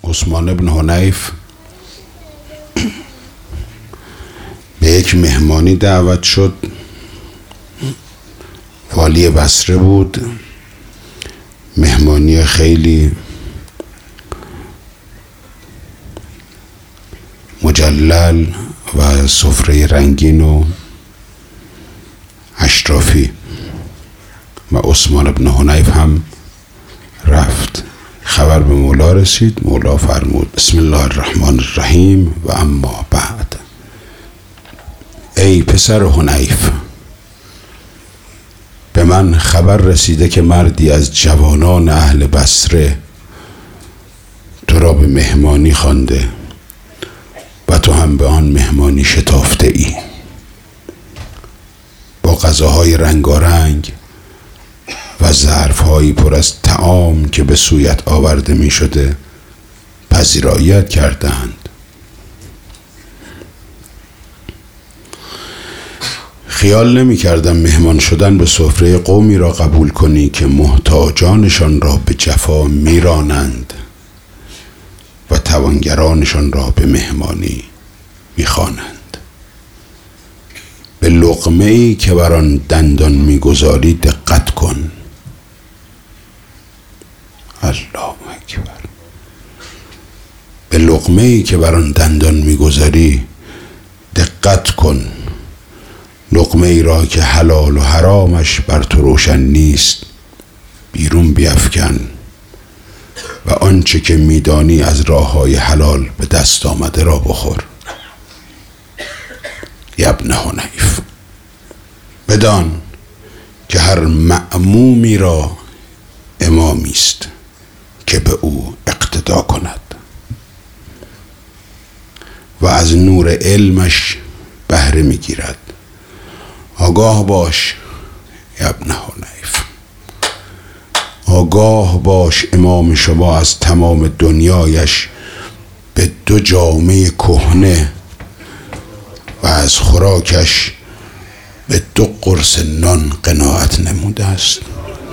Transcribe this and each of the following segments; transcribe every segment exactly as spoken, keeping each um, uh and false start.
عثمان بن حنیف به یک مهمانی دعوت شد. والی بصره بود. مهمانی خیلی مجلل و سفره رنگین و اشرافی و عثمان بن حنیف هم رفت. خبر به مولا رسید. مولا فرمود بسم الله الرحمن الرحیم و اما بعد. ای پسر حنیف، به من خبر رسیده که مردی از جوانان اهل بصره تو را به مهمانی خوانده و تو هم به آن مهمانی شتافته ای. با غذاهای رنگارنگ و ظرف‌هایی پر از طعام که به سویت آورده می شده پذیراییت کردند. خیال نمی کردم مهمان شدن به سفره قومی را قبول کنی که محتاجانشان را به جفا می رانند و توانگرانشان را به مهمانی می خوانند. به لقمه ای که بر آن دندان می گذاری دقت کن. الله اکبر. به لقمه ای که بر آن دندان می گذاری دقت کن. لقمه ای را که حلال و حرامش بر تو روشن نیست بیرون بیفکن و آنچه که میدانی از راههای حلال به دست آمده را بخور. ابن حنیف، بدان که هر مأمومی را امامی است که به او اقتدا کند و از نور علمش بهره میگیرد. آگاه باش ابن حنیف، آگاه باش امام شما از تمام دنیایش به دو جامه کهنه و از خوراکش به دو قرص نان قناعت نموده است.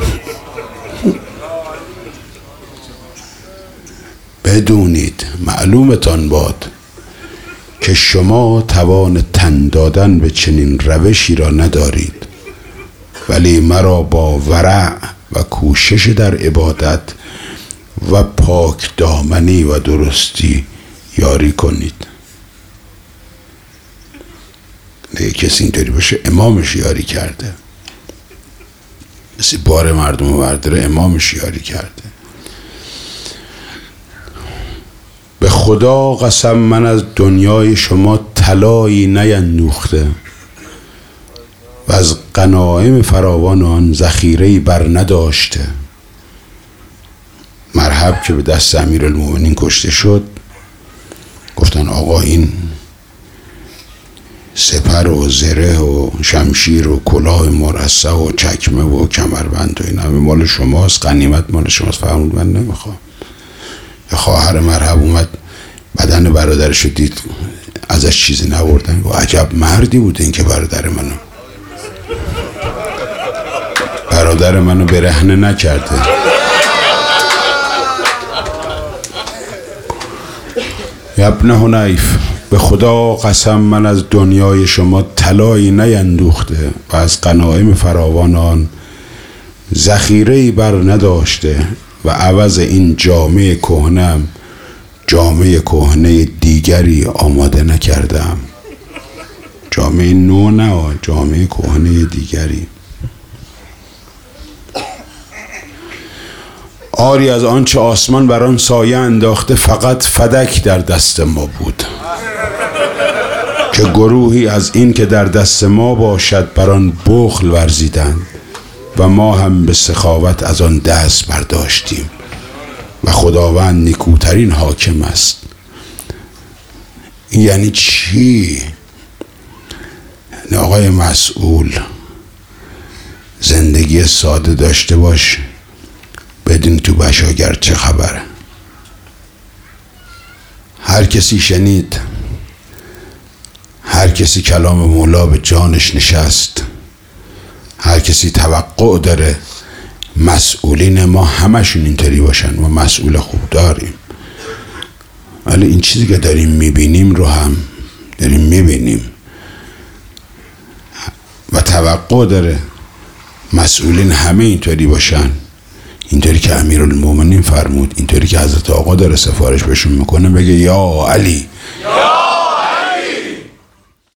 بدونید، معلومتان باد که شما توان تن دادن به چنین روشی را ندارید، ولی مرا با ورع و کوشش در عبادت و پاک دامنی و درستی یاری کنید. نه کسی اینطوری باشه امامش یاری کرده، مثل بار مردم و برداره امامش یاری کرده. به خدا قسم من از دنیای شما طلایی نیندوخته و از غنایم فراوان آن ذخیره‌ای بر نداشته. مرحب که به دست امیرالمومنین کشته شد، گفتن آقا این سپر و زره و شمشیر و کلاه مرصع و چکمه و کمربند و این همه مال شماست، غنیمت مال شماست. فرمود من نمیخوام. خواهر مرحب اومد بدن برادرش رو دید، ازش چیزی نبردن. و عجب مردی بود این که برادر منو برادر منو برهنه نکرده. ابن حنیف، به خدا قسم من از دنیای شما طلایی نیندوخته و از غنایم فراوان آن ذخیره‌ای بر نداشته و عوض این جامه کهنه‌ام جامه کهنه دیگری آماده نکردم. جامه نو نه، جامه کهنه دیگری. آری از آنچه آسمان بر آن سایه انداخته فقط فدک در دست ما بود که گروهی از این که در دست ما باشد بر آن بخل ورزیدند و ما هم به سخاوت از آن دست برداشتیم و خداوند نیکوترین حاکم است. یعنی چی؟ یعنی آقای مسئول، زندگی ساده داشته باش، بدون تو بشاگر چه خبره. هر کسی شنید، هر کسی کلام مولا به جانش نشست، هر کسی توقع داره مسئولین ما همشون اینطوری باشن. ما مسئول خوب داریم، ولی این چیزی که داریم میبینیم رو هم داریم میبینیم و توقع داره مسئولین همه اینطوری باشن، اینطوری که امیرالمومنین فرمود، اینطوری که حضرت آقا داره سفارش بهشون میکنه، بگه یا علی، یا